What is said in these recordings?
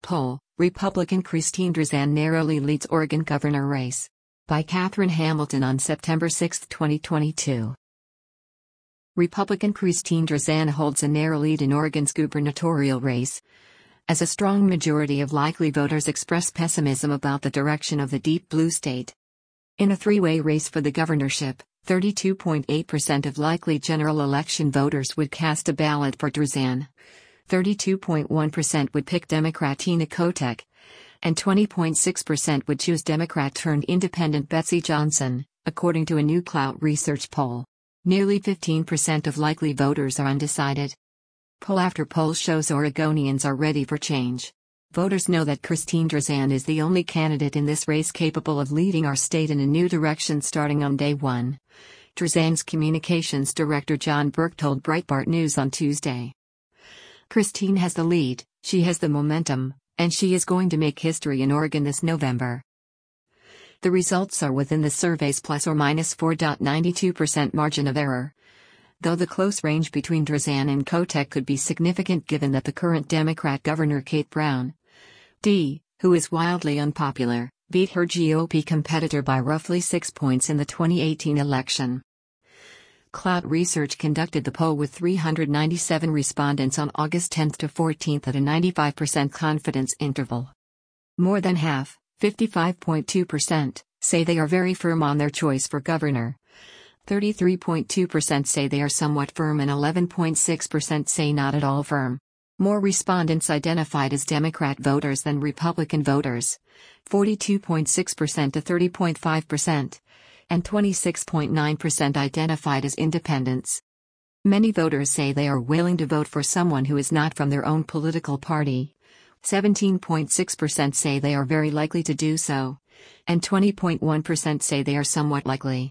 poll, Republican Christine Drazan narrowly leads Oregon governor race. By Catherine Hamilton on September 6, 2022. Republican Christine Drazan holds a narrow lead in Oregon's gubernatorial race, as a strong majority of likely voters express pessimism about the direction of the deep blue state. In a three-way race for the governorship, 32.8% of likely general election voters would cast a ballot for Drazan. 32.1% would pick Democrat Tina Kotek, and 20.6% would choose Democrat-turned-independent Betsy Johnson, according to a new Clout Research poll. Nearly 15% of likely voters are undecided. Poll after poll shows Oregonians are ready for change. Voters know that Christine Drazan is the only candidate in this race capable of leading our state in a new direction starting on day one. Drazan's communications director John Burke told Breitbart News on Tuesday. Christine has the lead, she has the momentum, and she is going to make history in Oregon this November. The results are within the survey's plus or minus 4.92% margin of error, though the close range between Drazan and Kotek could be significant given that the current Democrat governor Kate Brown, D., who is wildly unpopular, beat her GOP competitor by roughly 6 points in the 2018 election. Clout Research conducted the poll with 397 respondents on August 10 to 14 at a 95% confidence interval. More than half, 55.2%, say they are very firm on their choice for governor. 33.2% say they are somewhat firm and 11.6% say not at all firm. More respondents identified as Democrat voters than Republican voters, 42.6% to 30.5%. And 26.9% identified as independents. Many voters say they are willing to vote for someone who is not from their own political party. 17.6% say they are very likely to do so, and 20.1% say they are somewhat likely.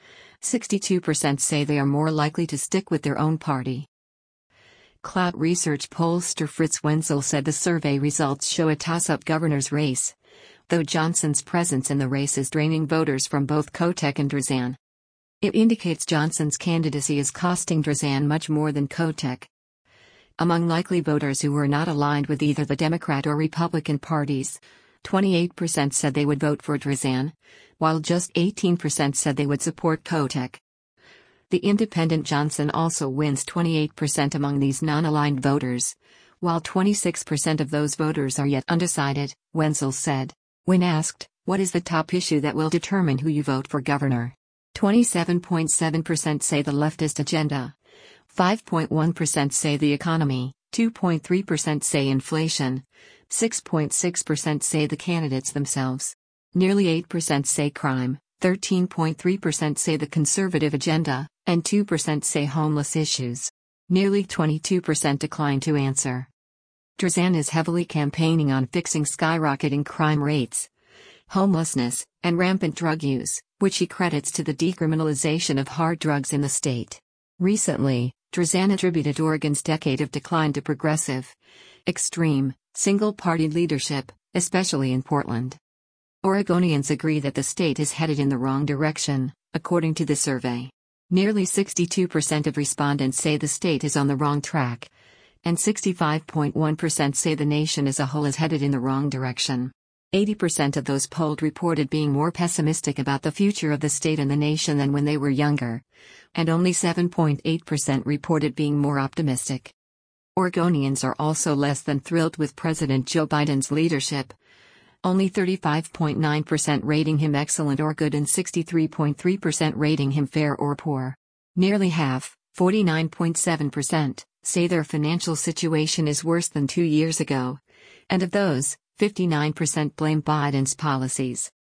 62% say they are more likely to stick with their own party. Clout Research pollster Fritz Wenzel said the survey results show a toss-up governor's race, though Johnson's presence in the race is draining voters from both Kotek and Drazan. It indicates Johnson's candidacy is costing Drazan much more than Kotek. Among likely voters who were not aligned with either the Democrat or Republican parties, 28% said they would vote for Drazan, while just 18% said they would support Kotek. The independent Johnson also wins 28% among these non-aligned voters, while 26% of those voters are yet undecided, Wenzel said. When asked, what is the top issue that will determine who you vote for governor? 27.7% say the leftist agenda. 5.1% say the economy, 2.3% say inflation, 6.6% say the candidates themselves. Nearly 8% say crime, 13.3% say the conservative agenda, and 2% say homeless issues. Nearly 22% decline to answer. Drazan is heavily campaigning on fixing skyrocketing crime rates, homelessness, and rampant drug use, which he credits to the decriminalization of hard drugs in the state. Recently, Drazan attributed Oregon's decade of decline to progressive, extreme, single-party leadership, especially in Portland. Oregonians agree that the state is headed in the wrong direction, according to the survey. Nearly 62% of respondents say the state is on the wrong track, and 65.1% say the nation as a whole is headed in the wrong direction. 80% of those polled reported being more pessimistic about the future of the state and the nation than when they were younger, and only 7.8% reported being more optimistic. Oregonians are also less than thrilled with President Joe Biden's leadership, only 35.9% rating him excellent or good and 63.3% rating him fair or poor. Nearly half, 49.7%, say their financial situation is worse than 2 years ago, and of those, 59% blame Biden's policies.